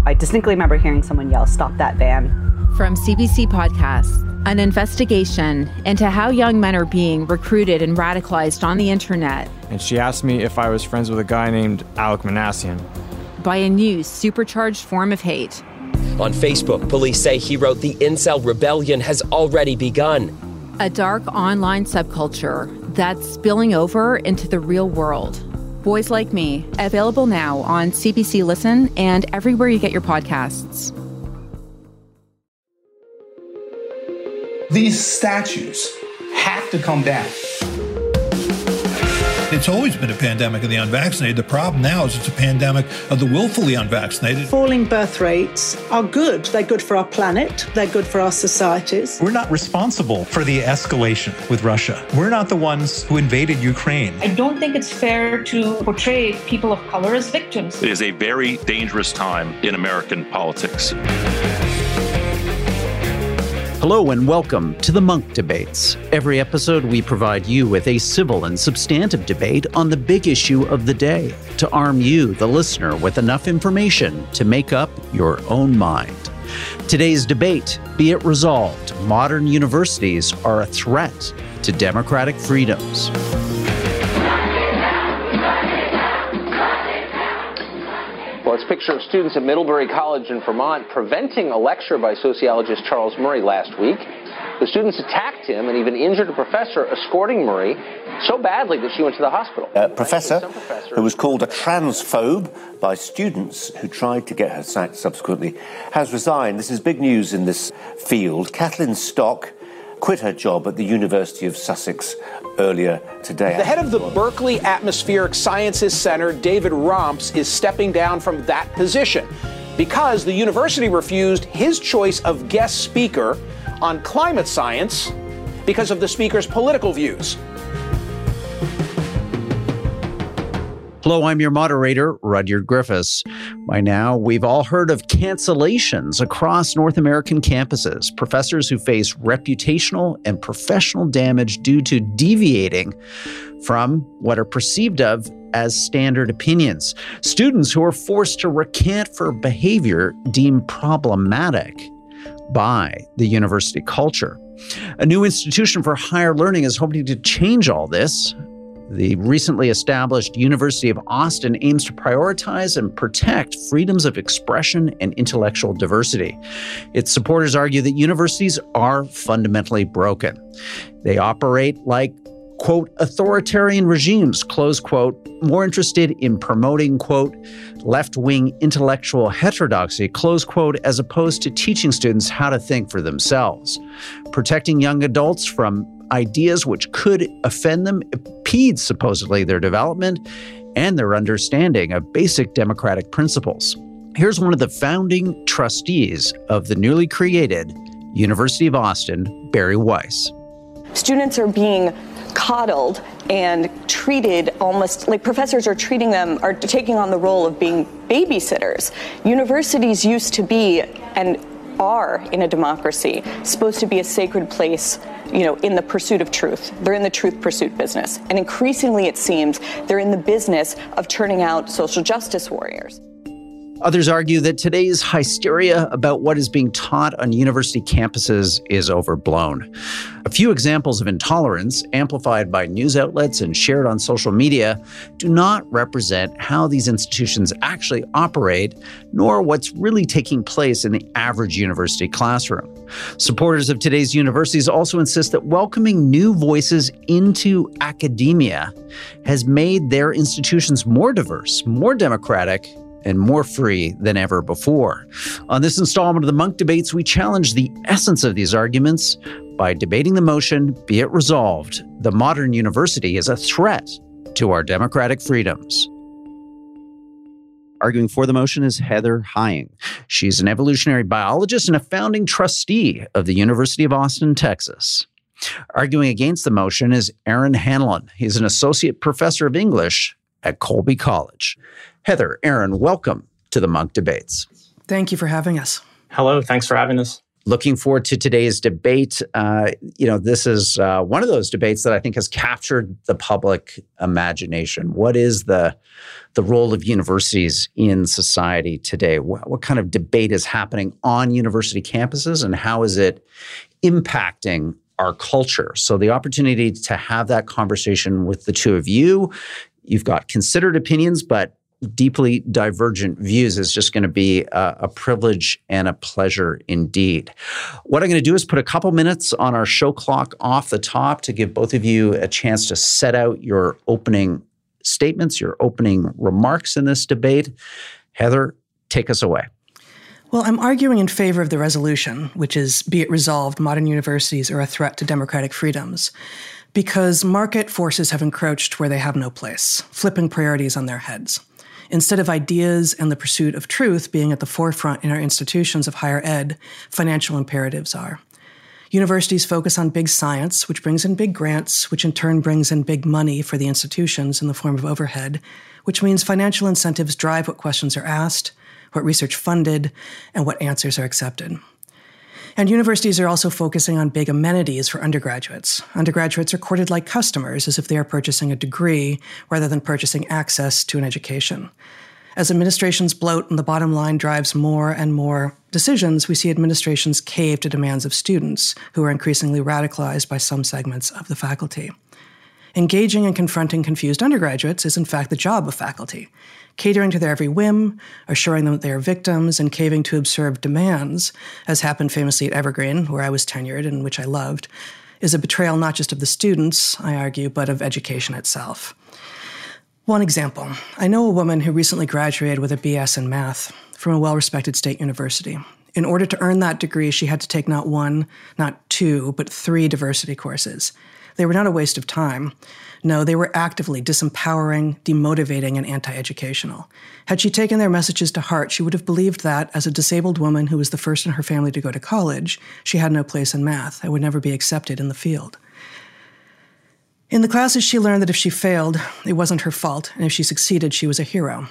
I distinctly remember hearing someone yell, "Stop that van." From CBC Podcasts, an investigation into how young men are being recruited and radicalized on the internet. And she asked me if I was friends with a guy named Alek Minassian. By a new supercharged form of hate. On Facebook, police say he wrote the incel rebellion has already begun. A dark online subculture that's spilling over into the real world. Boys Like Me, available now on CBC Listen and everywhere you get your podcasts. These statues have to come down. It's always been a pandemic of the unvaccinated. The problem now is it's a pandemic of the willfully unvaccinated. Falling birth rates are good. They're good for our planet. They're good for our societies. We're not responsible for the escalation with Russia. We're not the ones who invaded Ukraine. I don't think it's fair to portray people of color as victims. It is a very dangerous time in American politics. Hello and welcome to the Munk Debates. Every episode we provide you with a civil and substantive debate on the big issue of the day to arm you, the listener, with enough information to make up your own mind. Today's debate, be it resolved, modern universities are a threat to democratic freedoms. Well, it's a picture of students at Middlebury College in Vermont preventing a lecture by sociologist Charles Murray last week. The students attacked him and even injured a professor, escorting Murray so badly that she went to the hospital. A professor who was called a transphobe by students who tried to get her sacked subsequently has resigned. This is big news in this field. Kathleen Stock quit her job at the University of Sussex earlier today. The head of the Berkeley Atmospheric Sciences Center, David Romps, is stepping down from that position because the university refused his choice of guest speaker on climate science because of the speaker's political views. Hello, I'm your moderator, Rudyard Griffiths. By now, we've all heard of cancellations across North American campuses, professors who face reputational and professional damage due to deviating from what are perceived of as standard opinions, students who are forced to recant for behavior deemed problematic by the university culture. A new institution for higher learning is hoping to change all this. The recently established University of Austin aims to prioritize and protect freedoms of expression and intellectual diversity. Its supporters argue that universities are fundamentally broken. They operate like, quote, authoritarian regimes, close quote, more interested in promoting, quote, left-wing intellectual heterodoxy, close quote, as opposed to teaching students how to think for themselves. Protecting young adults from ideas which could offend them impedes supposedly their development and their understanding of basic democratic principles. Here's one of the founding trustees of the newly created University of Austin, Bari Weiss. Students are being coddled and treated almost like professors are treating them, are taking on the role of being babysitters. Universities used to be and are in a democracy supposed to be a sacred place, in the pursuit of truth. They're in the truth pursuit business. And increasingly, it seems, they're in the business of turning out social justice warriors. Others argue that today's hysteria about what is being taught on university campuses is overblown. A few examples of intolerance, amplified by news outlets and shared on social media, do not represent how these institutions actually operate, nor what's really taking place in the average university classroom. Supporters of today's universities also insist that welcoming new voices into academia has made their institutions more diverse, more democratic, and more free than ever before. On this installment of the Munk Debates, we challenge the essence of these arguments by debating the motion, be it resolved, the modern university is a threat to our democratic freedoms. Arguing for the motion is Heather Heying. She's an evolutionary biologist and a founding trustee of the University of Austin, Texas. Arguing against the motion is Aaron Hanlon. He's an associate professor of English at Colby College. Heather, Aaron, welcome to the Munk Debates. Thank you for having us. Hello, thanks for having us. Looking forward to today's debate. This is one of those debates that I think has captured the public imagination. What is the role of universities in society today? What kind of debate is happening on university campuses, and how is it impacting our culture? So the opportunity to have that conversation with the two of you. You've got considered opinions, but deeply divergent views is just going to be a privilege and a pleasure indeed. What I'm going to do is put a couple minutes on our show clock off the top to give both of you a chance to set out your opening statements, your opening remarks in this debate. Heather, take us away. Well, I'm arguing in favor of the resolution, which is, be it resolved, modern universities are a threat to democratic freedoms, because market forces have encroached where they have no place, flipping priorities on their heads. Instead of ideas and the pursuit of truth being at the forefront in our institutions of higher ed, financial imperatives are. Universities focus on big science, which brings in big grants, which in turn brings in big money for the institutions in the form of overhead, which means financial incentives drive what questions are asked, what research funded, and what answers are accepted. And universities are also focusing on big amenities for undergraduates. Undergraduates are courted like customers, as if they are purchasing a degree rather than purchasing access to an education. As administrations bloat and the bottom line drives more and more decisions, we see administrations cave to demands of students, who are increasingly radicalized by some segments of the faculty. Engaging and confronting confused undergraduates is in fact the job of faculty. Catering to their every whim, assuring them that they are victims, and caving to absurd demands, as happened famously at Evergreen, where I was tenured and which I loved, is a betrayal not just of the students, I argue, but of education itself. One example. I know a woman who recently graduated with a BS in math from a well-respected state university. In order to earn that degree, she had to take not one, not two, but 3 diversity courses. They were not a waste of time. No, they were actively disempowering, demotivating, and anti-educational. Had she taken their messages to heart, she would have believed that, as a disabled woman who was the first in her family to go to college, she had no place in math and would never be accepted in the field. In the classes, she learned that if she failed, it wasn't her fault, and if she succeeded, she was a hero.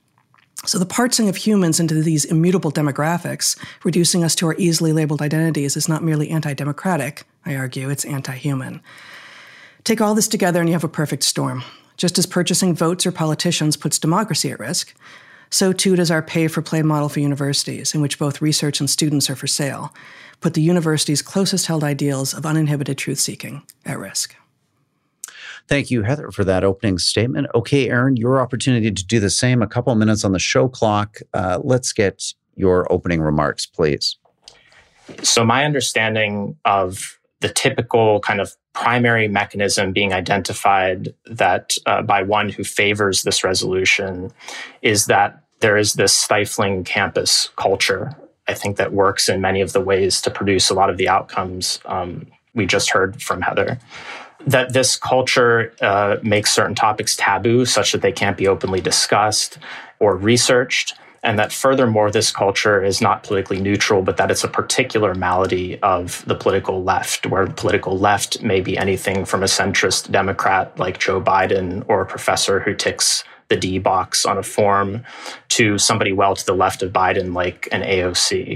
So the parsing of humans into these immutable demographics, reducing us to our easily labeled identities, is not merely anti-democratic, I argue, it's anti-human. Take all this together and you have a perfect storm. Just as purchasing votes or politicians puts democracy at risk, so too does our pay-for-play model for universities, in which both research and students are for sale, put the university's closest held ideals of uninhibited truth-seeking at risk. Thank you, Heather, for that opening statement. Okay, Aaron, your opportunity to do the same. A couple of minutes on the show clock. Let's get your opening remarks, please. So my understanding of the typical kind of primary mechanism being identified that by one who favors this resolution is that there is this stifling campus culture, I think, that works in many of the ways to produce a lot of the outcomes we just heard from Heather. That this culture makes certain topics taboo, such that they can't be openly discussed or researched, and that furthermore, this culture is not politically neutral, but that it's a particular malady of the political left, where the political left may be anything from a centrist Democrat like Joe Biden or a professor who ticks the D box on a form to somebody well to the left of Biden like an AOC.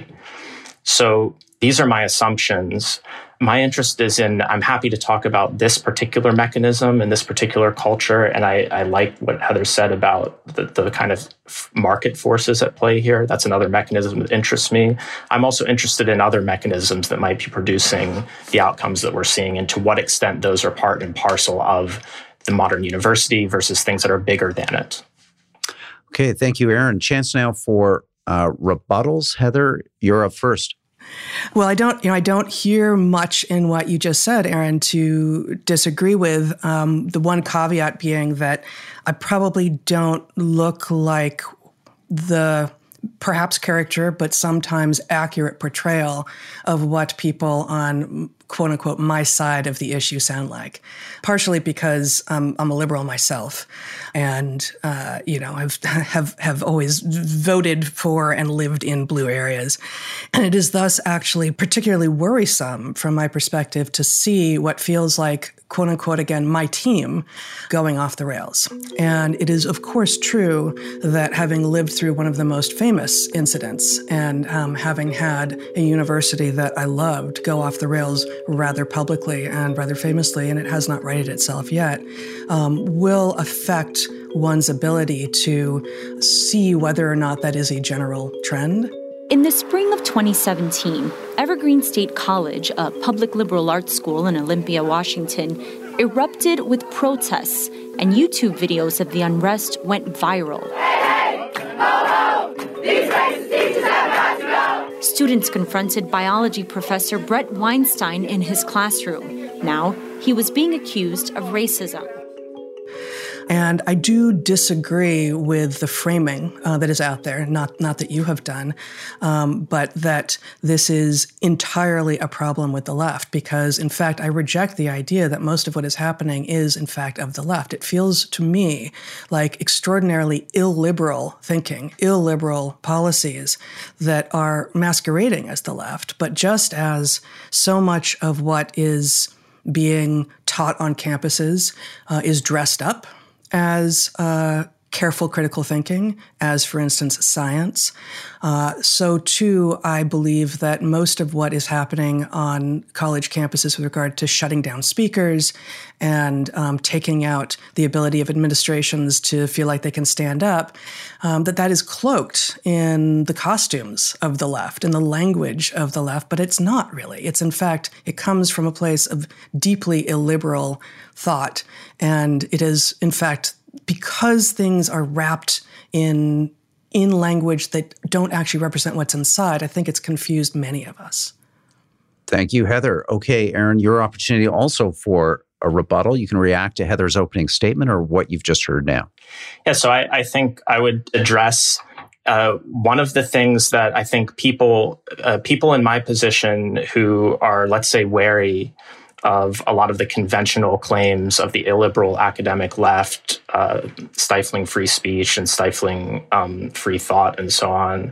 So these are my assumptions. My interest is in, I'm happy to talk about this particular mechanism and this particular culture. And I like what Heather said about the kind of market forces at play here. That's another mechanism that interests me. I'm also interested in other mechanisms that might be producing the outcomes that we're seeing, and to what extent those are part and parcel of the modern university versus things that are bigger than it. Okay, thank you, Aaron. Chance now for rebuttals. Heather, you're up first. Well, I don't hear much in what you just said, Aaron, to disagree with. The one caveat being that I probably don't look like the perhaps caricature, but sometimes accurate portrayal of what people on quote unquote my side of the issue sound like. Partially because I'm a liberal myself, and have always voted for and lived in blue areas, and it is thus actually particularly worrisome from my perspective to see what feels like quote unquote, again, my team going off the rails. And it is, of course, true that having lived through one of the most famous mass incidents. And having had a university that I loved go off the rails rather publicly and rather famously, and it has not righted itself yet, will affect one's ability to see whether or not that is a general trend. In the spring of 2017, Evergreen State College, a public liberal arts school in Olympia, Washington, erupted with protests, and YouTube videos of the unrest went viral. Hey, hey, ho, ho. These racist teachers have got to go. Students confronted biology professor Brett Weinstein in his classroom. Now, he was being accused of racism. And I do disagree with the framing that is out there, not that you have done, but that this is entirely a problem with the left, because, in fact, I reject the idea that most of what is happening is, in fact, of the left. It feels to me like extraordinarily illiberal thinking, illiberal policies that are masquerading as the left, but just as so much of what is being taught on campuses is dressed up as careful critical thinking, as, for instance, science. So, too, I believe that most of what is happening on college campuses with regard to shutting down speakers and taking out the ability of administrations to feel like they can stand up, that is cloaked in the costumes of the left and the language of the left, but it's not really. It's, in fact, it comes from a place of deeply illiberal thought, and it is, in fact, because things are wrapped in language that don't actually represent what's inside, I think it's confused many of us. Thank you, Heather. Okay, Aaron, your opportunity also for a rebuttal. You can react to Heather's opening statement or what you've just heard now. Yeah, so I think I would address one of the things that I think people in my position who are, let's say, wary of a lot of the conventional claims of the illiberal academic left, stifling free speech and stifling free thought and so on.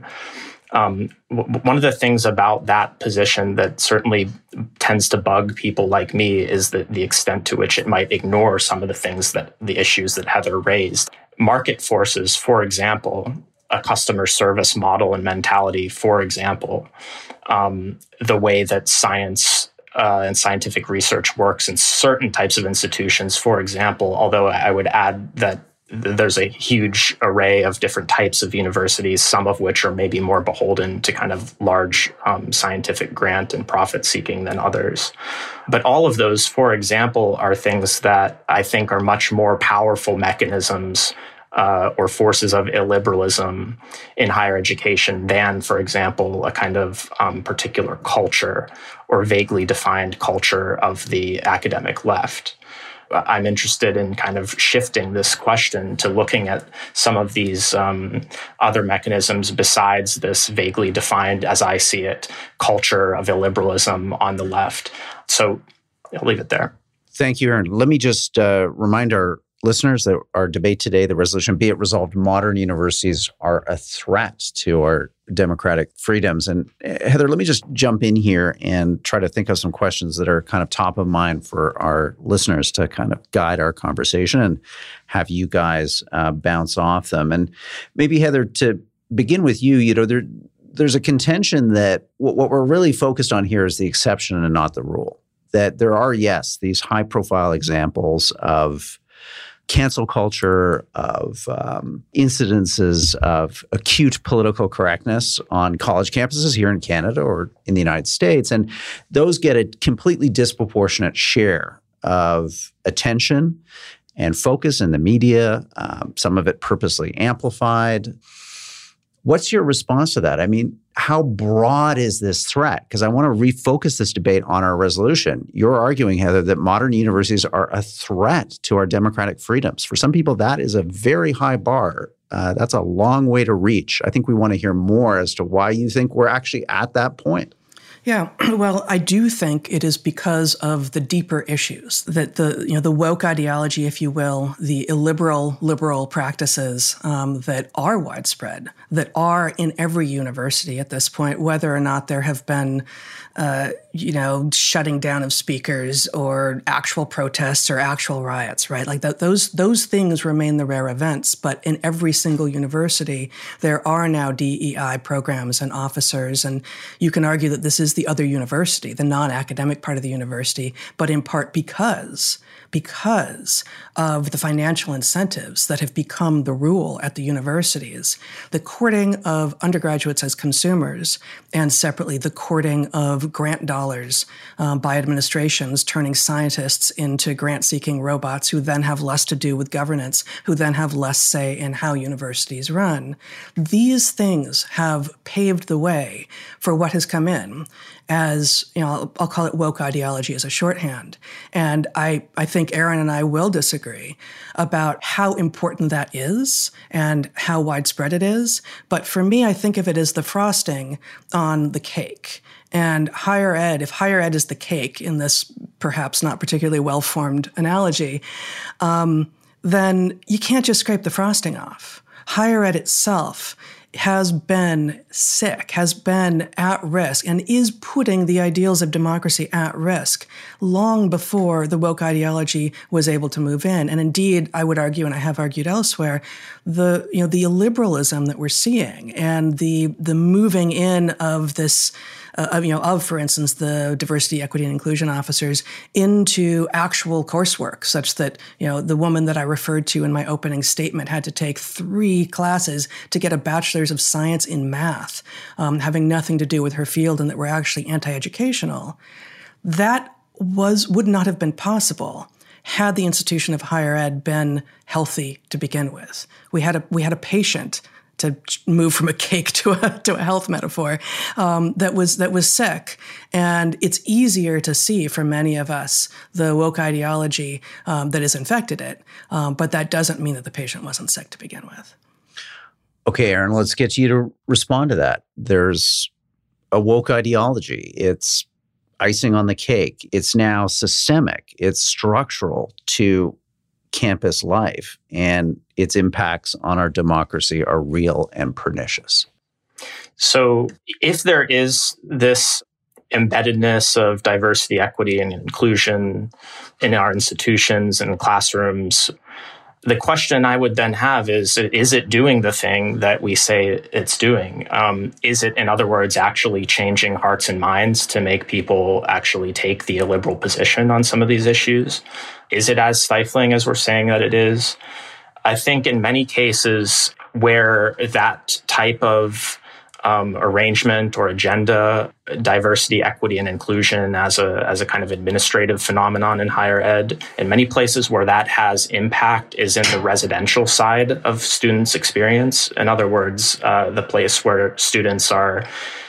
One of the things about that position that certainly tends to bug people like me is the extent to which it might ignore some of the issues that Heather raised. Market forces, for example, a customer service model and mentality, for example, the way that science and scientific research works in certain types of institutions, for example, although I would add that there's a huge array of different types of universities, some of which are maybe more beholden to kind of large scientific grant and profit seeking than others. But all of those, for example, are things that I think are much more powerful mechanisms or forces of illiberalism in higher education than, for example, a kind of particular culture or vaguely defined culture of the academic left. I'm interested in kind of shifting this question to looking at some of these other mechanisms besides this vaguely defined, as I see it, culture of illiberalism on the left. So I'll leave it there. Thank you, Aaron. Let me just remind our listeners that our debate today, the resolution, be it resolved, modern universities are a threat to our democratic freedoms. And Heather, let me just jump in here and try to think of some questions that are kind of top of mind for our listeners to kind of guide our conversation and have you guys bounce off them. And maybe, Heather, to begin with you, there's a contention that what we're really focused on here is the exception and not the rule. That there are, yes, these high-profile examples of cancel culture, of incidences of acute political correctness on college campuses here in Canada or in the United States. And those get a completely disproportionate share of attention and focus in the media, some of it purposely amplified. What's your response to that? I mean, how broad is this threat? Because I want to refocus this debate on our resolution. You're arguing, Heather, that modern universities are a threat to our democratic freedoms. For some people, that is a very high bar. That's a long way to reach. I think we want to hear more as to why you think we're actually at that point. Yeah, well, I do think it is because of the deeper issues that the woke ideology, if you will, the illiberal liberal practices that are widespread, that are in every university at this point, whether or not there have been shutting down of speakers or actual protests or actual riots, right? Like those things remain the rare events. But in every single university, there are now DEI programs and officers. And you can argue that this is the other university, the non-academic part of the university, but in part because of the financial incentives that have become the rule at the universities. The courting of undergraduates as consumers, and separately the courting of grant dollars by administrations, turning scientists into grant-seeking robots who then have less to do with governance, who then have less say in how universities run. These things have paved the way for what has come in as, I'll call it woke ideology as a shorthand. And I think Aaron and I will disagree about how important that is and how widespread it is. But for me, I think of it as the frosting on the cake. And higher ed, if higher ed is the cake in this perhaps not particularly well-formed analogy, then you can't just scrape the frosting off. Higher ed itself has been sick, has been at risk, and is putting the ideals of democracy at risk long before the woke ideology was able to move in. And indeed, I would argue, and I have argued elsewhere, the illiberalism that we're seeing and the moving in of this for instance, the diversity, equity, and inclusion officers into actual coursework, such that, the woman that I referred to in my opening statement had to take 3 classes to get a bachelor's of science in math, having nothing to do with her field and that were actually anti-educational. That would not have been possible had the institution of higher ed been healthy to begin with. We had a patient, to move from a cake to a health metaphor, that was sick. And it's easier to see for many of us the woke ideology that has infected it. But that doesn't mean that the patient wasn't sick to begin with. Okay, Aaron, let's get you to respond to that. There's a woke ideology. It's icing on the cake. It's now systemic. It's structural to campus life, and its impacts on our democracy are real and pernicious. So if there is this embeddedness of diversity, equity, and inclusion in our institutions and classrooms, the question I would then have is it doing the thing that we say it's doing? Is it, in other words, actually changing hearts and minds to make people actually take the illiberal position on some of these issues? Is it as stifling as we're saying that it is? I think in many cases where that type of arrangement or agenda, diversity, equity, and inclusion as a kind of administrative phenomenon in higher ed, in many places where that has impact is in the residential side of students' experience. In other words, the place where students are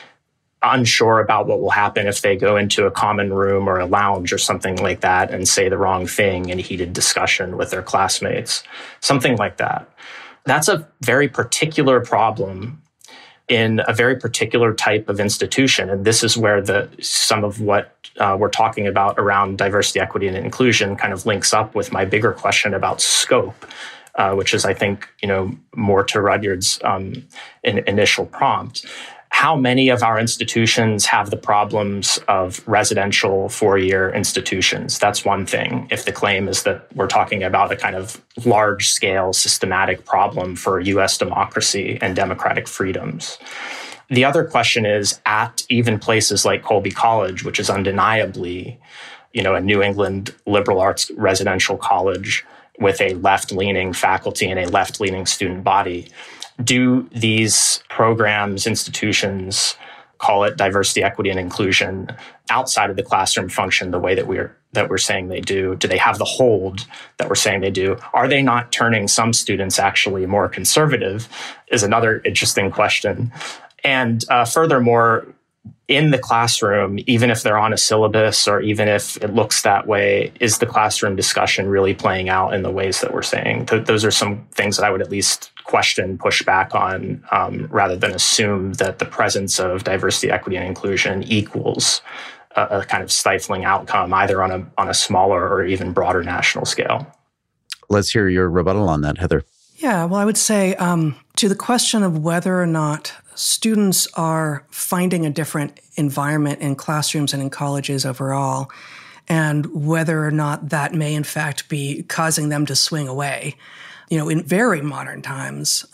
unsure about what will happen if they go into a common room or a lounge or something like that and say the wrong thing in heated discussion with their classmates, something like that. That's a very particular problem in a very particular type of institution. And this is where some of what we're talking about around diversity, equity, and inclusion kind of links up with my bigger question about scope, which is, I think, more to Rudyard's initial prompt. How many of our institutions have the problems of residential 4-year institutions? That's one thing. If the claim is that we're talking about a kind of large-scale systematic problem for U.S. democracy and democratic freedoms. The other question is, at even places like Colby College, which is undeniably, a New England liberal arts residential college with a left-leaning faculty and a left-leaning student body, do these programs, institutions, call it diversity, equity, and inclusion, outside of the classroom function the way that we're saying they do? Do they have the hold that we're saying they do? Are they not turning some students actually more conservative? Is another interesting question. And furthermore, in the classroom, even if they're on a syllabus or even if it looks that way, is the classroom discussion really playing out in the ways that we're saying? Those are some things that I would at least question, push back on, rather than assume that the presence of diversity, equity, and inclusion equals a kind of stifling outcome, either on a smaller or even broader national scale. Let's hear your rebuttal on that, Heather. Yeah, well, I would say to the question of whether or not students are finding a different environment in classrooms and in colleges overall, and whether or not that may in fact be causing them to swing away. In very modern times,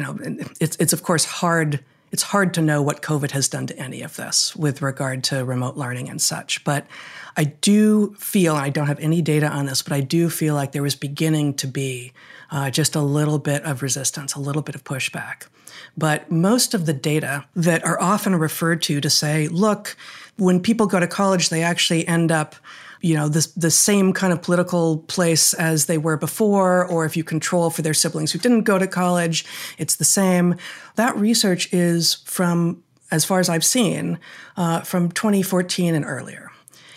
it's of course hard. It's hard to know what COVID has done to any of this with regard to remote learning and such. But I do feel, and I don't have any data on this, but I do feel like there was beginning to be just a little bit of resistance, a little bit of pushback. But most of the data that are often referred to say, look, when people go to college, they actually end up the same kind of political place as they were before, or if you control for their siblings who didn't go to college, it's the same. That research is from, as far as I've seen, from 2014 and earlier.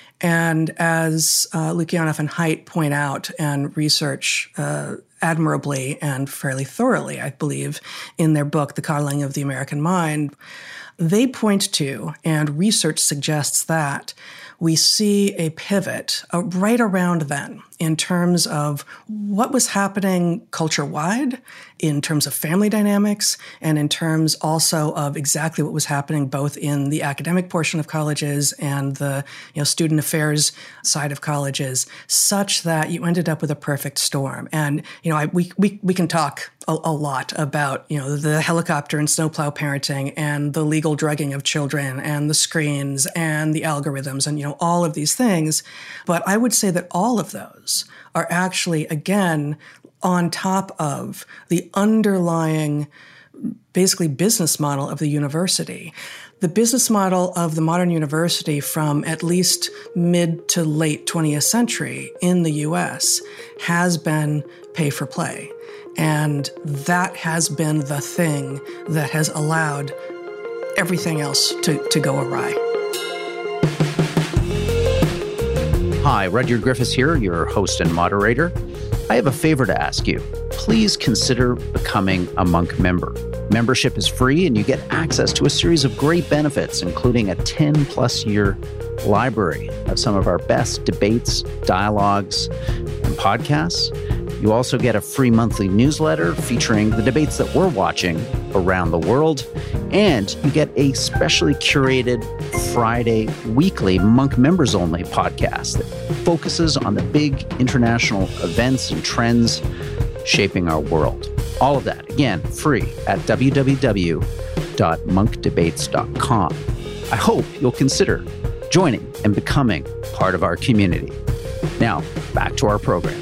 And as Lukyanov and Haidt point out and research admirably and fairly thoroughly, I believe, in their book, The Coddling of the American Mind, they point to, and research suggests that, we see a pivot right around then in terms of what was happening culture-wide, in terms of family dynamics, and in terms also of exactly what was happening both in the academic portion of colleges and the student affairs side of colleges, such that you ended up with a perfect storm. And we can talk a lot about the helicopter and snowplow parenting and the legal drugging of children and the screens and the algorithms and all of these things, but I would say that all of those are actually, again, on top of the underlying, basically, business model of the university. The business model of the modern university from at least mid to late 20th century in the US has been pay for play. And that has been the thing that has allowed everything else to go awry. Hi, Rudyard Griffiths here, your host and moderator. I have a favor to ask you. Please consider becoming a Monk member. Membership is free and you get access to a series of great benefits, including a 10-plus year library of some of our best debates, dialogues, and podcasts. You also get a free monthly newsletter featuring the debates that we're watching around the world. And you get a specially curated Friday weekly Monk members only podcast that focuses on the big international events and trends shaping our world. All of that, again, free at www.monkdebates.com. I hope you'll consider joining and becoming part of our community. Now, back to our program.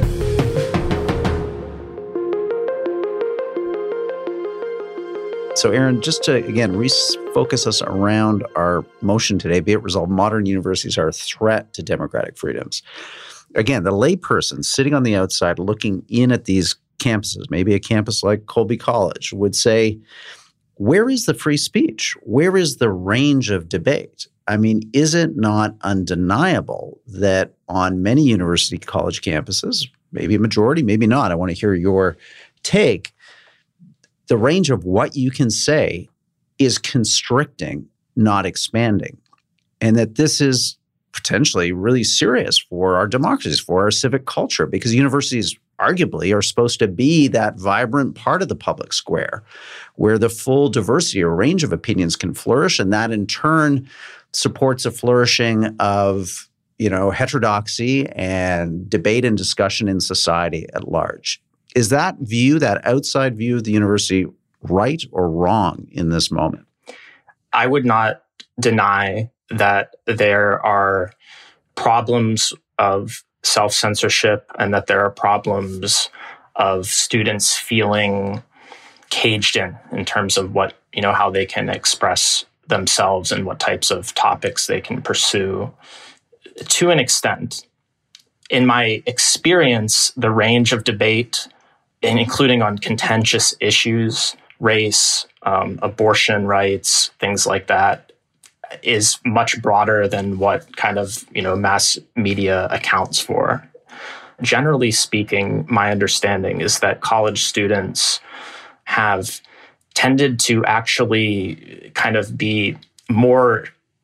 So, Aaron, just to, again, refocus us around our motion today, be it resolved, modern universities are a threat to democratic freedoms. Again, the layperson sitting on the outside looking in at these campuses, maybe a campus like Colby College, would say, where is the free speech? Where is the range of debate? I mean, is it not undeniable that on many university college campuses, maybe a majority, maybe not, I want to hear your take, the range of what you can say is constricting, not expanding. And that this is potentially really serious for our democracies, for our civic culture, because universities arguably are supposed to be that vibrant part of the public square where the full diversity or range of opinions can flourish. And that in turn supports a flourishing of, heterodoxy and debate and discussion in society at large. Is that view, that outside view of the university, right or wrong in this moment? I would not deny that there are problems of self-censorship and that there are problems of students feeling caged in terms of what, how they can express themselves and what types of topics they can pursue. To an extent, in my experience, the range of debate, including on contentious issues, race, abortion rights, things like that, is much broader than what kind of, mass media accounts for. Generally speaking, my understanding is that college students have tended to actually kind of be more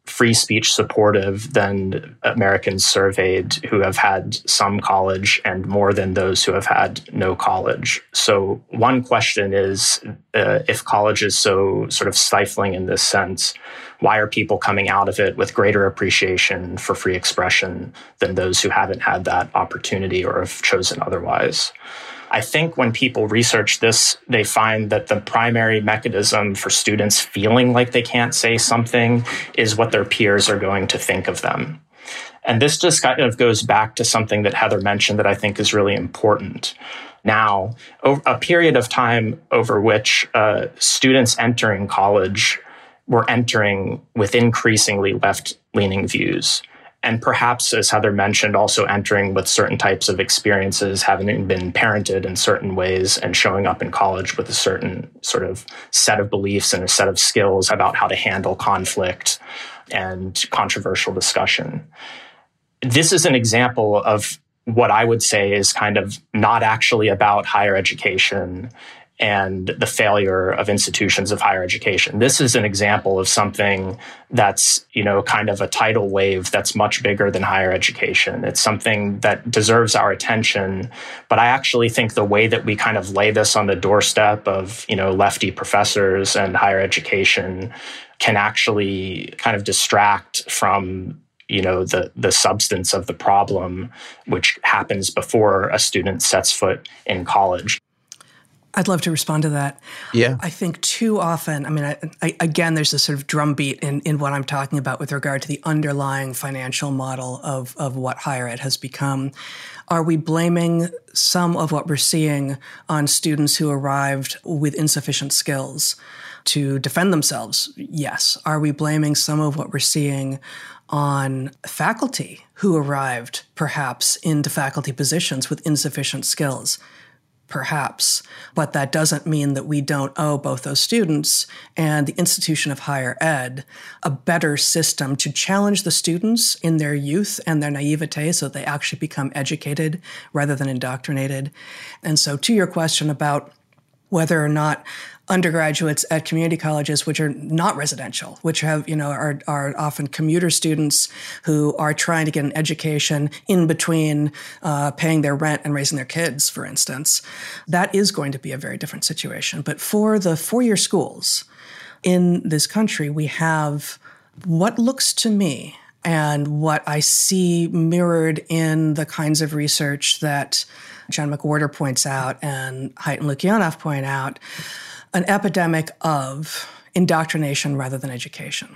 free speech supportive than Americans surveyed who have had some college and more than those who have had no college. So one question is, if college is so sort of stifling in this sense, why are people coming out of it with greater appreciation for free expression than those who haven't had that opportunity or have chosen otherwise? I think when people research this, they find that the primary mechanism for students feeling like they can't say something is what their peers are going to think of them. And this just kind of goes back to something that Heather mentioned that I think is really important. Now, a period of time over which students entering college were entering with increasingly left-leaning views. And perhaps, as Heather mentioned, also entering with certain types of experiences, having been parented in certain ways and showing up in college with a certain sort of set of beliefs and a set of skills about how to handle conflict and controversial discussion. This is an example of what I would say is kind of not actually about higher education and the failure of institutions of higher education. This is an example of something that's, kind of a tidal wave that's much bigger than higher education. It's something that deserves our attention. But I actually think the way that we kind of lay this on the doorstep of, lefty professors and higher education can actually kind of distract from the substance of the problem, which happens before a student sets foot in college. I'd love to respond to that. Yeah. I think too often, again, there's this sort of drumbeat in what I'm talking about with regard to the underlying financial model of what higher ed has become. Are we blaming some of what we're seeing on students who arrived with insufficient skills to defend themselves? Yes. Are we blaming some of what we're seeing on faculty who arrived perhaps into faculty positions with insufficient skills? Perhaps, but that doesn't mean that we don't owe both those students and the institution of higher ed a better system to challenge the students in their youth and their naivete so that they actually become educated rather than indoctrinated. And so to your question about whether or not undergraduates at community colleges, which are not residential, which have, are often commuter students who are trying to get an education in between paying their rent and raising their kids, for instance, that is going to be a very different situation. But for the four-year schools in this country, we have what looks to me and what I see mirrored in the kinds of research that John McWhorter points out and Haidt and Lukyanov point out, an epidemic of indoctrination rather than education.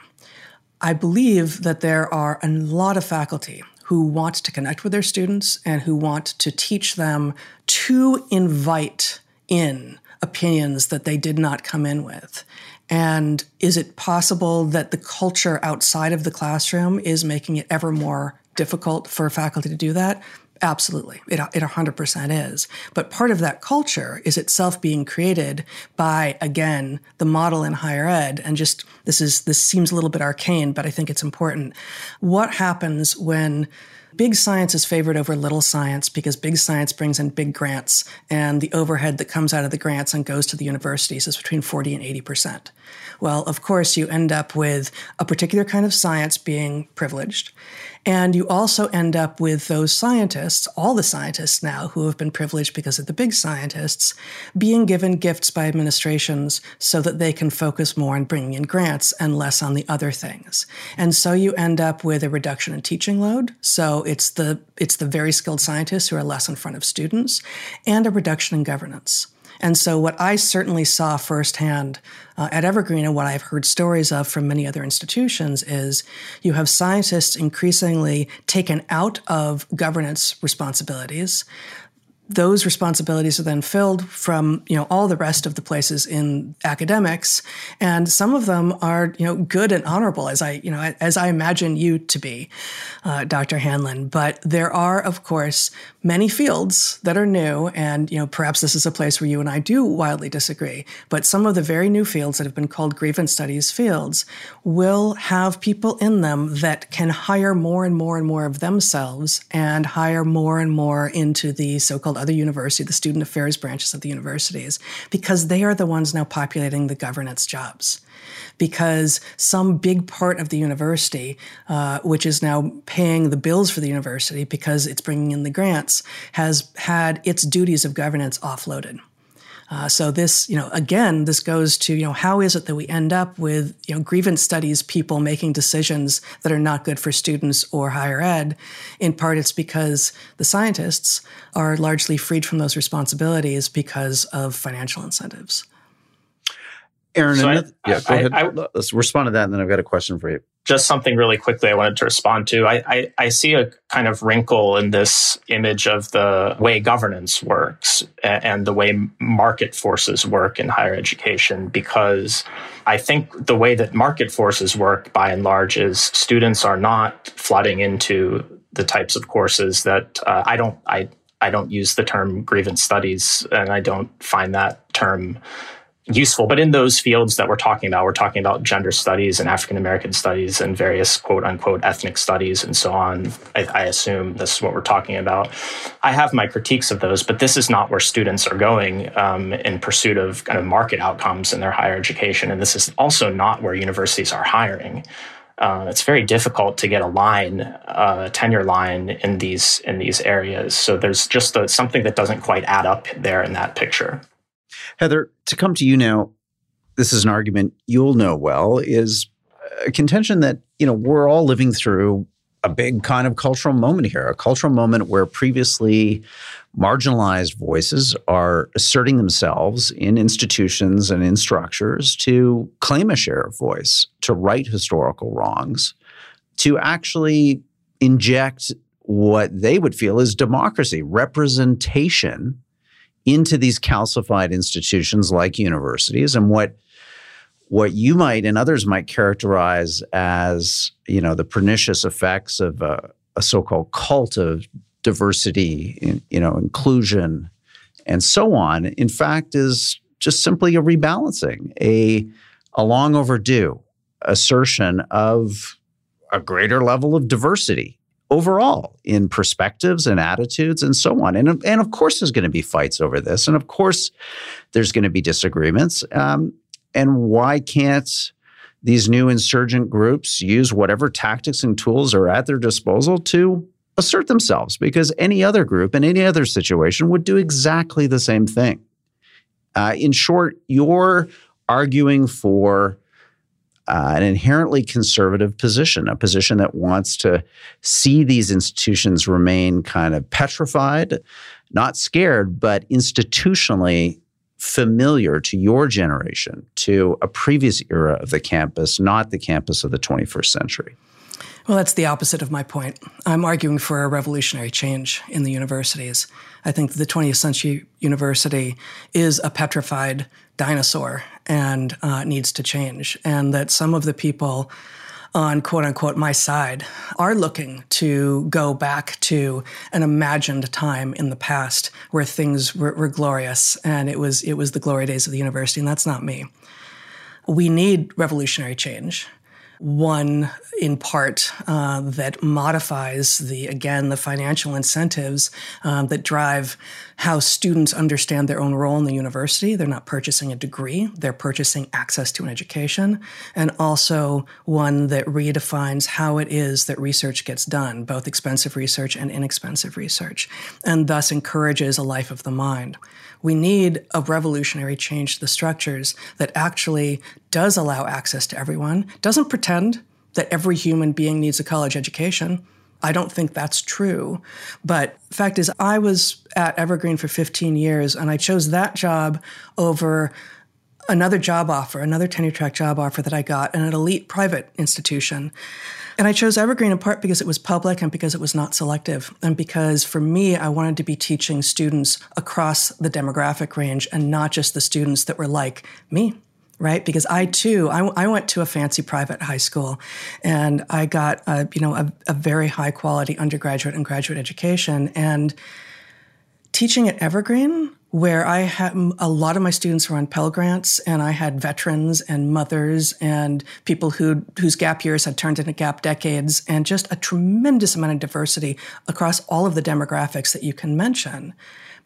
I believe that there are a lot of faculty who want to connect with their students and who want to teach them to invite in opinions that they did not come in with. And is it possible that the culture outside of the classroom is making it ever more difficult for faculty to do that? Absolutely. It 100% is. But part of that culture is itself being created by, again, the model in higher ed. And just, this seems a little bit arcane, but I think it's important. What happens when big science is favored over little science because big science brings in big grants, and the overhead that comes out of the grants and goes to the universities is between 40 and 80%. Well, of course, you end up with a particular kind of science being privileged. And you also end up with those scientists, all the scientists now who have been privileged because of the big scientists, being given gifts by administrations so that they can focus more on bringing in grants and less on the other things. And so you end up with a reduction in teaching load. So it's the very skilled scientists who are less in front of students, and a reduction in governance. And so what I certainly saw firsthand at Evergreen, and what I've heard stories of from many other institutions, is you have scientists increasingly taken out of governance responsibilities. Those responsibilities are then filled from, all the rest of the places in academics, and some of them are, good and honorable, as I imagine you to be, Dr. Hanlon. But there are, of course, many fields that are new, and perhaps this is a place where you and I do wildly disagree. But some of the very new fields that have been called grievance studies fields will have people in them that can hire more and more and more of themselves, and hire more and more into the so-called other university, the student affairs branches of the universities, because they are the ones now populating the governance jobs. because some big part of the university, which is now paying the bills for the university because it's bringing in the grants, has had its duties of governance offloaded. So this, again, this goes to, how is it that we end up with, grievance studies people making decisions that are not good for students or higher ed? In part, it's because the scientists are largely freed from those responsibilities because of financial incentives. Aaron, go ahead. Let's respond to that, and then I've got a question for you. Just something really quickly I wanted to respond to. I see a kind of wrinkle in this image of the way governance works and the way market forces work in higher education, because I think the way that market forces work, by and large, is students are not flooding into the types of courses that I don't use the term grievance studies, and I don't find that term useful. But in those fields that we're talking about gender studies and African American studies and various quote unquote ethnic studies and so on. I assume this is what we're talking about. I have my critiques of those, but this is not where students are going in pursuit of kind of market outcomes in their higher education. And this is also not where universities are hiring. It's very difficult to get a tenure line in these areas. So there's just something that doesn't quite add up there in that picture. Heather, to come to you now, this is an argument you'll know well, is a contention that, we're all living through a big kind of cultural moment here, a cultural moment where previously marginalized voices are asserting themselves in institutions and in structures to claim a share of voice, to right historical wrongs, to actually inject what they would feel is democracy, representation into these calcified institutions like universities, and what you might and others might characterize as, the pernicious effects of a so-called cult of diversity, inclusion, and so on, in fact, is just simply a rebalancing, a long overdue assertion of a greater level of diversity overall in perspectives and attitudes and so on. And of course, there's going to be fights over this. And of course, there's going to be disagreements. And why can't these new insurgent groups use whatever tactics and tools are at their disposal to assert themselves? Because any other group in any other situation would do exactly the same thing. In short, you're arguing for an inherently conservative position, a position that wants to see these institutions remain kind of petrified, not scared, but institutionally familiar to your generation, to a previous era of the campus, not the campus of the 21st century. Well, that's the opposite of my point. I'm arguing for a revolutionary change in the universities. I think the 20th century university is a petrified dinosaur and needs to change, and that some of the people on quote-unquote my side are looking to go back to an imagined time in the past where things were glorious, and it was the glory days of the university, and that's not me. We need revolutionary change. One, in part, that modifies the financial incentives that drive how students understand their own role in the university. They're not purchasing a degree, they're purchasing access to an education. And also one that redefines how it is that research gets done, both expensive research and inexpensive research, and thus encourages a life of the mind. We need a revolutionary change to the structures that actually does allow access to everyone, doesn't pretend that every human being needs a college education. I don't think that's true. But the fact is, I was at Evergreen for 15 years, and I chose that job over another job offer, another tenure-track job offer that I got in an elite private institution. And I chose Evergreen in part because it was public and because it was not selective. And because for me, I wanted to be teaching students across the demographic range and not just the students that were like me, right? Because I went to a fancy private high school and I got a very high quality undergraduate and graduate education. And teaching at Evergreen, where I had a lot of my students were on Pell Grants, and I had veterans and mothers and people whose gap years had turned into gap decades, and just a tremendous amount of diversity across all of the demographics that you can mention,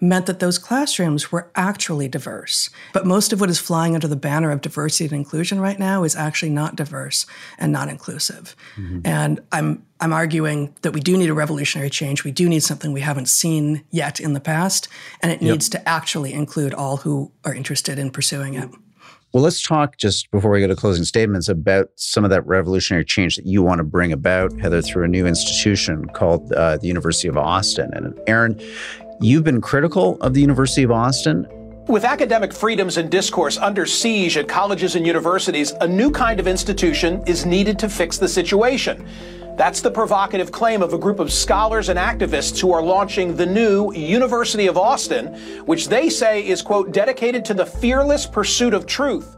meant that those classrooms were actually diverse. But most of what is flying under the banner of diversity and inclusion right now is actually not diverse and not inclusive. Mm-hmm. And I'm arguing that we do need a revolutionary change. We do need something we haven't seen yet in the past, and it needs to actually include all who are interested in pursuing it. Well, let's talk just before we go to closing statements about some of that revolutionary change that you want to bring about, Heather, through a new institution called the University of Austin. And Aaron, you've been critical of the University of Austin. With academic freedoms and discourse under siege at colleges and universities, a new kind of institution is needed to fix the situation. That's the provocative claim of a group of scholars and activists who are launching the new University of Austin, which they say is, quote, dedicated to the fearless pursuit of truth.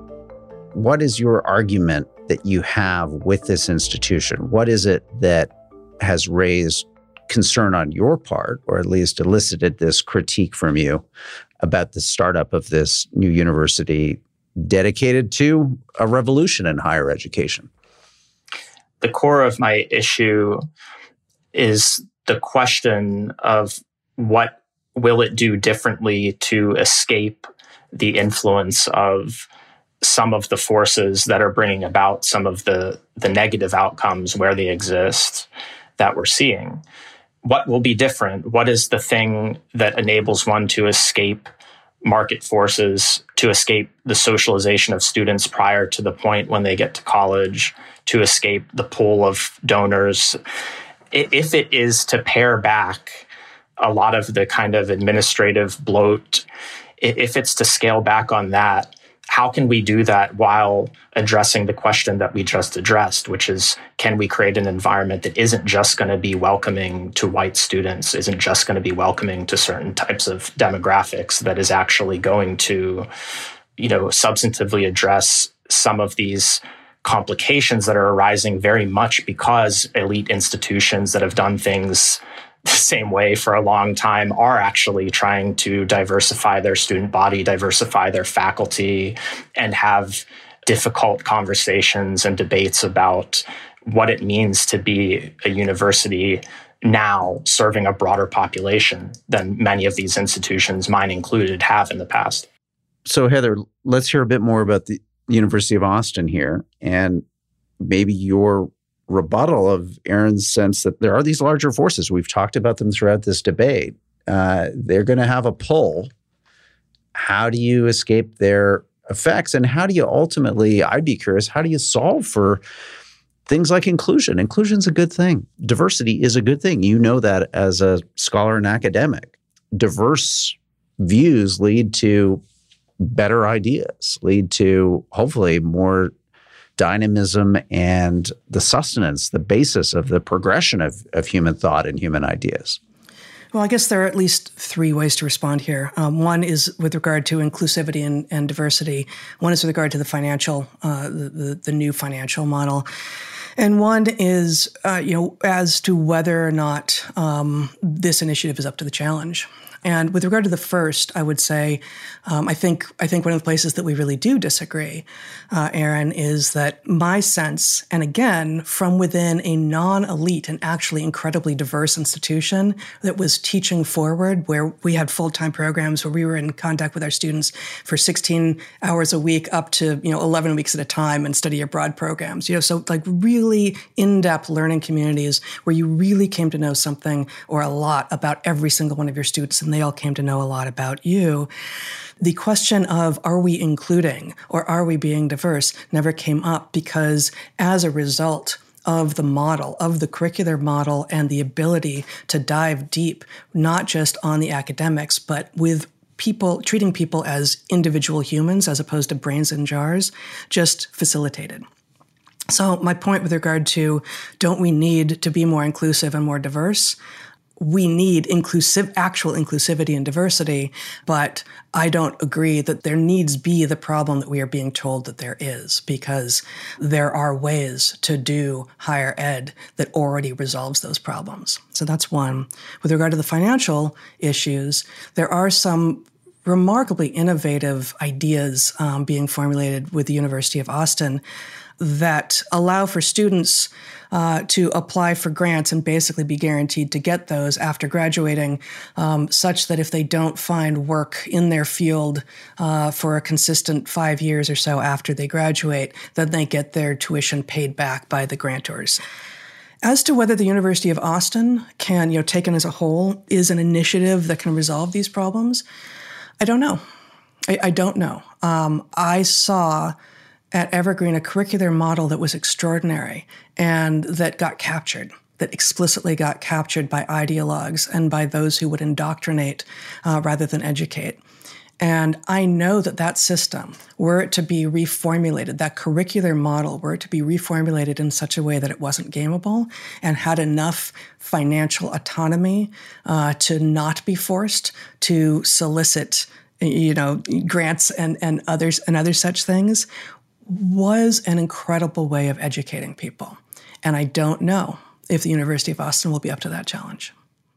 What is your argument that you have with this institution? What is it that has raised concern on your part, or at least elicited this critique from you about the startup of this new university dedicated to a revolution in higher education? The core of my issue is the question of what will it do differently to escape the influence of some of the forces that are bringing about some of the negative outcomes where they exist that we're seeing. What will be different? What is the thing that enables one to escape market forces, to escape the socialization of students prior to the point when they get to college, to escape the pool of donors? If it is to pare back a lot of the kind of administrative bloat, if it's to scale back on that, how can we do that while addressing the question that we just addressed, which is, can we create an environment that isn't just going to be welcoming to white students, isn't just going to be welcoming to certain types of demographics, that is actually going to, substantively address some of these complications that are arising very much because elite institutions that have done things the same way for a long time are actually trying to diversify their student body, diversify their faculty, and have difficult conversations and debates about what it means to be a university now serving a broader population than many of these institutions, mine included, have in the past. So, Heather, let's hear a bit more about the University of Austin here, and maybe your rebuttal of Aaron's sense that there are these larger forces. We've talked about them throughout this debate. They're going to have a pull. How do you escape their effects? And how do you ultimately, I'd be curious, how do you solve for things like inclusion? Inclusion's a good thing. Diversity is a good thing. You know that as a scholar and academic. Diverse views lead to better ideas, lead to hopefully more dynamism and the sustenance, the basis of the progression of human thought and human ideas. Well, I guess there are at least three ways to respond here. One is with regard to inclusivity and diversity. One is with regard to the financial, the new financial model. And one is, as to whether or not this initiative is up to the challenge. And with regard to the first, I would say, I think one of the places that we really do disagree, Aaron, is that my sense, and again, from within a non-elite and actually incredibly diverse institution that was teaching forward, where we had full-time programs where we were in contact with our students for 16 hours a week up to 11 weeks at a time, and study abroad programs. So like really in-depth learning communities where you really came to know something or a lot about every single one of your students, and they all came to know a lot about you. The question of are we including or are we being diverse never came up, because as a result of the model, of the curricular model, and the ability to dive deep, not just on the academics, but with people, treating people as individual humans as opposed to brains in jars, just facilitated. So my point with regard to, don't we need to be more inclusive and more diverse? We need actual inclusivity and diversity, but I don't agree that there needs be the problem that we are being told that there is, because there are ways to do higher ed that already resolves those problems. So that's one. With regard to the financial issues, there are some remarkably innovative ideas being formulated with the University of Austin. that allow for students to apply for grants and basically be guaranteed to get those after graduating, such that if they don't find work in their field for a consistent 5 years or so after they graduate, then they get their tuition paid back by the grantors. As to whether the University of Austin can, taken as a whole, is an initiative that can resolve these problems, I don't know. I don't know. I saw at Evergreen a curricular model that was extraordinary and that got captured, that explicitly got captured by ideologues and by those who would indoctrinate rather than educate. And I know that system, were it to be reformulated, that curricular model, were it to be reformulated in such a way that it wasn't gameable and had enough financial autonomy to not be forced to solicit, grants and other such things, was an incredible way of educating people. And I don't know if the University of Austin will be up to that challenge.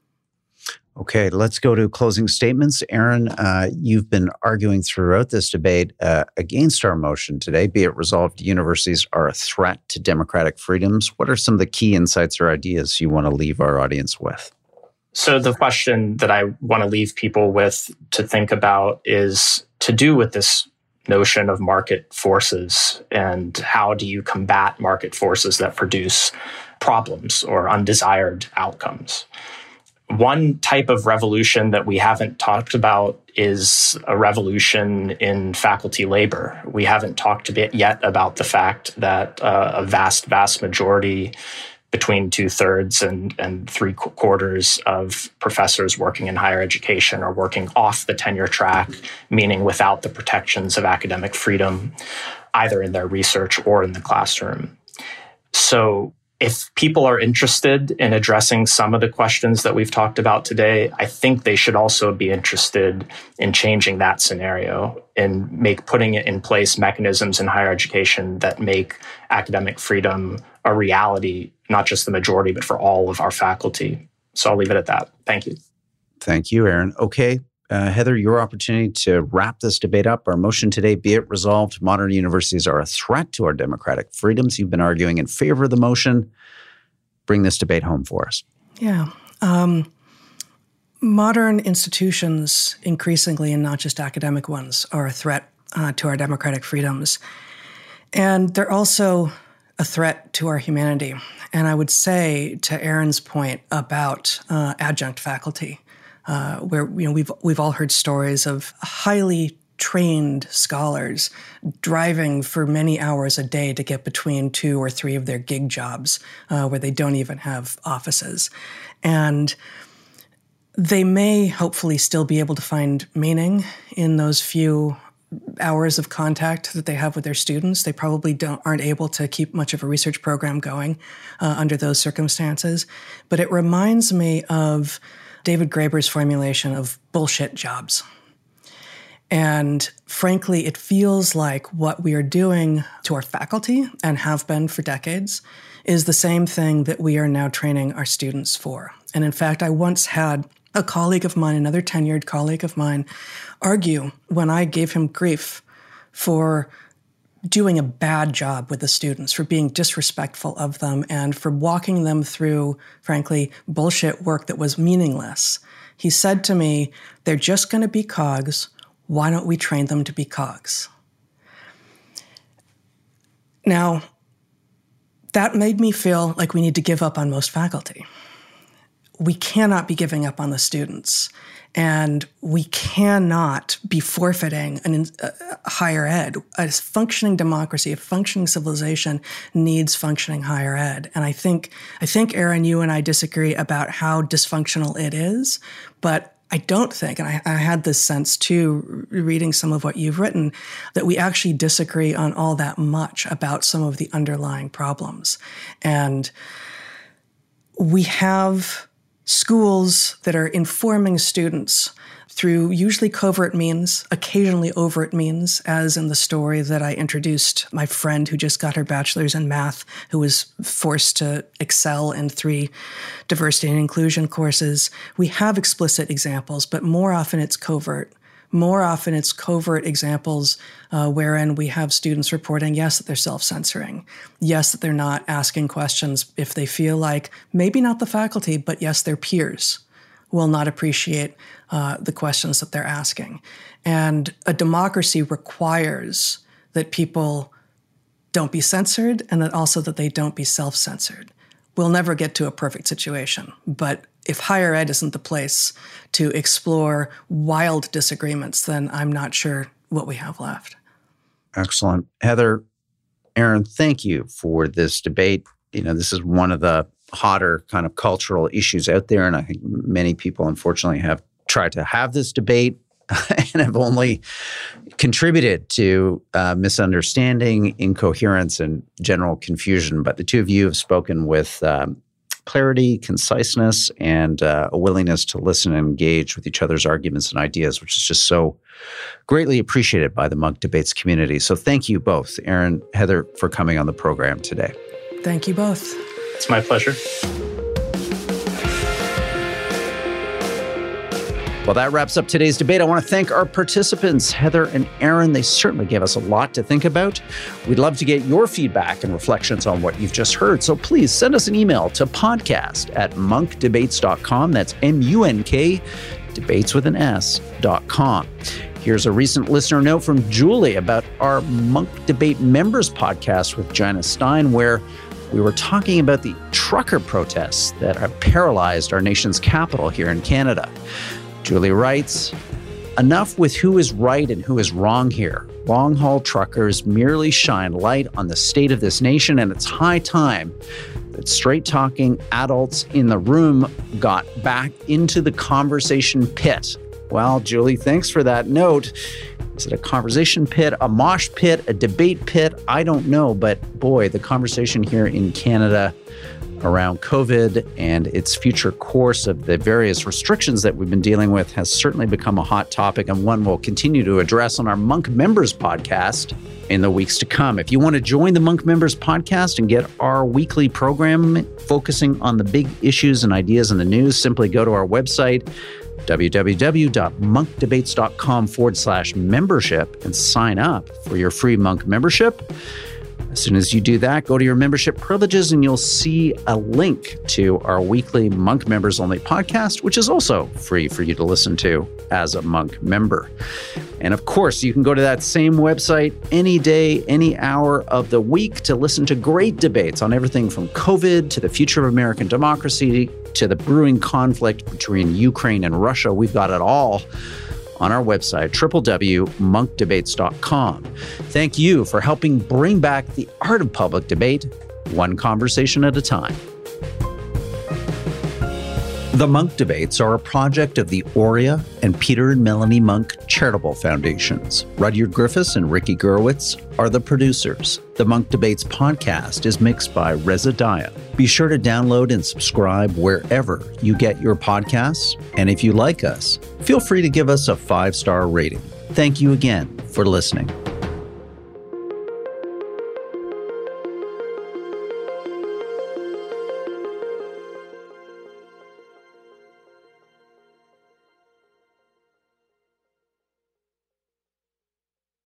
Okay, let's go to closing statements. Aaron, you've been arguing throughout this debate against our motion today, be it resolved universities are a threat to democratic freedoms. What are some of the key insights or ideas you want to leave our audience with? So the question that I want to leave people with to think about is to do with this notion of market forces and how do you combat market forces that produce problems or undesired outcomes. One type of revolution that we haven't talked about is a revolution in faculty labor. We haven't talked yet about the fact that a vast majority, between 2/3 and 3/4 of professors working in higher education are working off the tenure track, meaning without the protections of academic freedom, either in their research or in the classroom. So if people are interested in addressing some of the questions that we've talked about today, I think they should also be interested in changing that scenario and putting it in place mechanisms in higher education that make academic freedom a reality, not just the majority, but for all of our faculty. So I'll leave it at that. Thank you. Thank you, Aaron. Okay, Heather, your opportunity to wrap this debate up. Our motion today, be it resolved, modern universities are a threat to our democratic freedoms. You've been arguing in favor of the motion. Bring this debate home for us. Yeah. Modern institutions, increasingly, and not just academic ones, are a threat to our democratic freedoms. And they're also a threat to our humanity. And I would say, to Aaron's point about adjunct faculty, where we've all heard stories of highly trained scholars driving for many hours a day to get between 2 or 3 of their gig jobs where they don't even have offices. And they may hopefully still be able to find meaning in those few hours of contact that they have with their students. They probably aren't able to keep much of a research program going under those circumstances. But it reminds me of David Graeber's formulation of bullshit jobs. And frankly, it feels like what we are doing to our faculty, and have been for decades, is the same thing that we are now training our students for. And in fact, I once had a colleague of mine, another tenured colleague of mine, argue when I gave him grief for doing a bad job with the students, for being disrespectful of them, and for walking them through, frankly, bullshit work that was meaningless. He said to me, "They're just going to be cogs. Why don't we train them to be cogs?" Now, that made me feel like we need to give up on most faculty. We cannot be giving up on the students. And we cannot be forfeiting higher ed. A functioning democracy, a functioning civilization needs functioning higher ed. And I think, Aaron, you and I disagree about how dysfunctional it is, but I don't think, and I had this sense too, reading some of what you've written, that we actually disagree on all that much about some of the underlying problems. And we have schools that are informing students through usually covert means, occasionally overt means, as in the story that I introduced, my friend who just got her bachelor's in math, who was forced to excel in 3 diversity and inclusion courses. We have explicit examples, but more often it's covert. More often, it's covert examples wherein we have students reporting, yes, that they're self-censoring, yes, that they're not asking questions if they feel like, maybe not the faculty, but yes, their peers will not appreciate the questions that they're asking. And a democracy requires that people don't be censored and that also that they don't be self-censored. We'll never get to a perfect situation, but if higher ed isn't the place to explore wild disagreements, then I'm not sure what we have left. Excellent. Heather, Aaron, thank you for this debate. This is one of the hotter kind of cultural issues out there, and I think many people, unfortunately, have tried to have this debate and have only contributed to misunderstanding, incoherence, and general confusion. But the two of you have spoken with clarity, conciseness, and a willingness to listen and engage with each other's arguments and ideas, which is just so greatly appreciated by the Munk Debates community. So thank you both, Aaron, Heather, for coming on the program today. Thank you both. It's my pleasure. Well, that wraps up today's debate. I want to thank our participants, Heather and Aaron. They certainly gave us a lot to think about. We'd love to get your feedback and reflections on what you've just heard. So please send us an email to podcast@munkdebates.com. That's MUNK, debates with an S.com. Here's a recent listener note from Julie about our Munk Debate Members podcast with Jana Stein, where we were talking about the trucker protests that have paralyzed our nation's capital here in Canada. Julie writes, enough with who is right and who is wrong here. Long-haul truckers merely shine light on the state of this nation, and it's high time that straight-talking adults in the room got back into the conversation pit. Well, Julie, thanks for that note. Is it a conversation pit, a mosh pit, a debate pit? I don't know, but boy, the conversation here in Canada around COVID and its future course of the various restrictions that we've been dealing with has certainly become a hot topic, and one we'll continue to address on our Munk Members podcast in the weeks to come. If you want to join the Munk Members podcast and get our weekly program focusing on the big issues and ideas in the news, simply go to our website, www.munkdebates.com/membership, and sign up for your free Munk membership. As soon as you do that, go to your membership privileges and you'll see a link to our weekly Munk Members Only podcast, which is also free for you to listen to as a Munk member. And of course, you can go to that same website any day, any hour of the week to listen to great debates on everything from COVID to the future of American democracy to the brewing conflict between Ukraine and Russia. We've got it all on our website, www.munkdebates.com. Thank you for helping bring back the art of public debate, one conversation at a time. The Munk Debates are a project of the Aurea and Peter and Melanie Munk Charitable Foundations. Rudyard Griffiths and Ricky Gurwitz are the producers. The Munk Debates podcast is mixed by Reza Daya. Be sure to download and subscribe wherever you get your podcasts. And if you like us, feel free to give us a 5-star rating. Thank you again for listening.